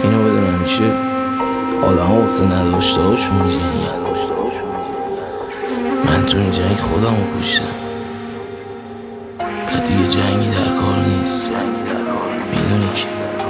اینو بدون همیشه آدم ها واسه نداشته هاشون میجنگن. من تو این جنگ خودم رو کشتم، بعد دیگه جنگی در کار نیست. میدونی که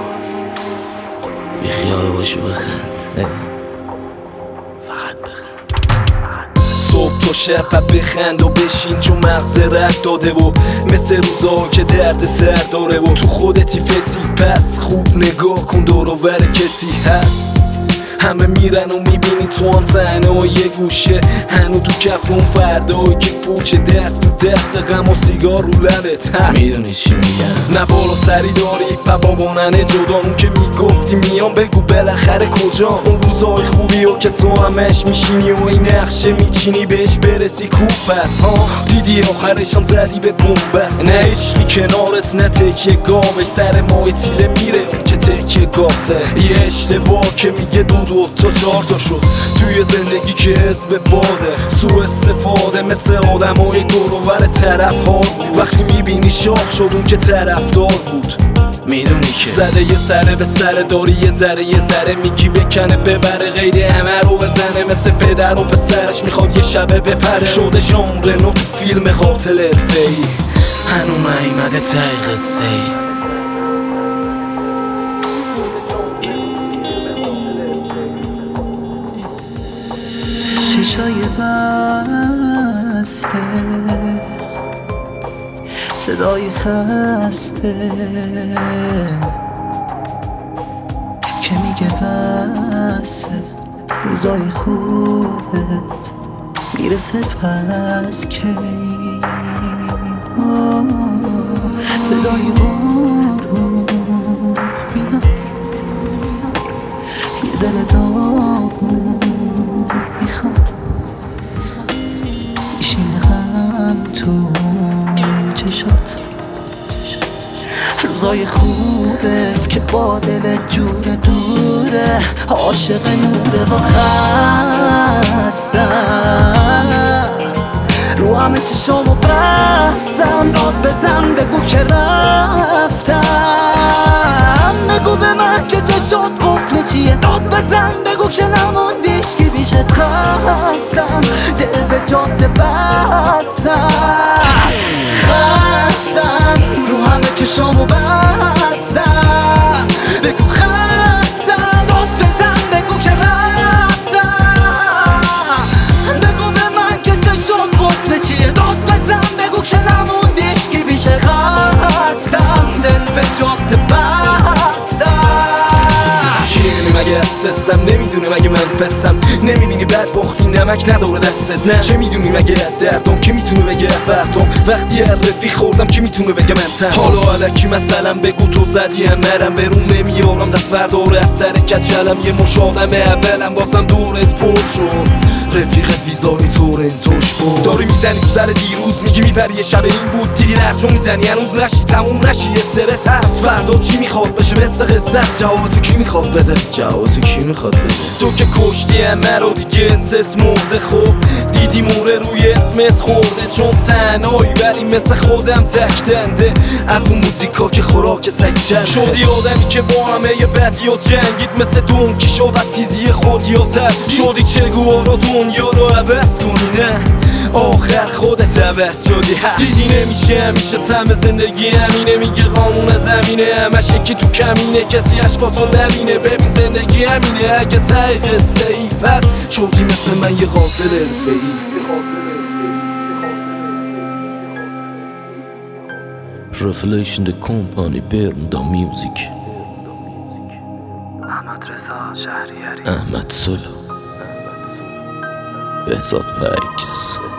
بی خیال باشو بخند، فقط بخند. صبح تا شب بخند و بشین، چون مغز رد داده و مثل روزا که درد سر داره و تو خودتی فسی. پس خوب نگاه کن دور و ور کسی هست. همه میرن و میبینی تو هم صحنه و یه گوشه هنو تو کف اون فردایی که پوچه دست تو دست غم و سیگار رو لبت. میدونی چی میگم؟ نه بالا سری داری و بابانن جدا. اون که میگفتی میام بگو بالاخره کجا. اون روزای خوبی و که تو همش میشینی و این نقشه میچینی بهش برسی خوب. پس ها دیدی آخرش هم زدی به بومبست. نه عشقی کنارت نه تکیه گاوش، سر ماه تیله میره اون که تکیه گاته. یه اشتباه که میگه دو تا 4 تا شد توی زندگی که حزب باده. سوء استفاده مثل آدمای دور و ور طرف ها بود. وقتی میبینی شاخ شد اون که طرفدار بود. میدونی که زده یه سره به سر داری یه ذره میگی بکنه ببره، غیر همه رو بزنه مثل پدر و پسرش میخواد یه شبه بپره. شده ژانر نو تو فیلم قاتل حرفه‌ای، هنو نیومده ته قصه ای. چشای بسته، صدای خسته که میگه بسه، روزای خوبت میرسه پس کی. صدای بارون میاد، یه دل داغون میخواد میشینه غم تو چشات. روزای خوبه که با دلت جور دوره، عاشق نوره و خستم. رو همه چشامو بستم، داد بزن بگو که رفتم. بگو به من که چشات قفل چیه، داد بزن بگو که نموندیش که بیشت خستم. دل به جاده بستم، خستم. رو همه چشامو بستم، بگو خستم. داد بزن بگو که رفتم. بگو به من که چشات قفل چیه، داد بزن بگو که نموندیش که بیشه خستم. دل به جاده بستم. مگه استرسم نمیدونی مگه من فسم، نمیبینی بدبختی نمک نداره دستت. نه چه میدونی مگه دردم که میتونه بگه فردم. وقتی هر رفیق خوردم که میتونه بگه من تنها. حالا علکی مثلا بگو تو زدی هم مرم برون نمیارم دست فرداره از سر کچلم. یه مش آدم اولم بازم دورت پر شد. رفیقت ویزای تورنتوش بود. داری میزنی تو سر دیروز میگی میپری یه شب این بود. دیدی درجو میزنی هنوز نشی تموم نشی. یه استرس هست فردا چی میخواد بشه مثل قصت. جواب تو کی میخواد بده؟ جواب تو کی میخواد بده؟ تو که کشتی همه رو دیگه اسس مرده. خوب دیدی موره روی اسمت خورده، چون تنهایی ولی مثل خودم تکتنده. از اون موزیکا که خوراک سگ چنده. شدی آدمی که با همه یه بدی و جنگید، مثل دونکی شد از تیزی خودی و ترسید. شدی چگوها رو دنیا رو عوض کنی، نه آخر خودت عوض شدی. دیدی نمیشه همیشه تم زندگی همینه. میگه قانون زمینه همش یکی تو کمینه، کسی عشقاتو نبینه. ببین زندگی همینه، اگه ته قصه ای پس شدی مثل من یه قاتل حرفه‌ای. Revelation the company Bermuda Music. احمد رضا شهریاری، احمد سلو، بهزاد پکس.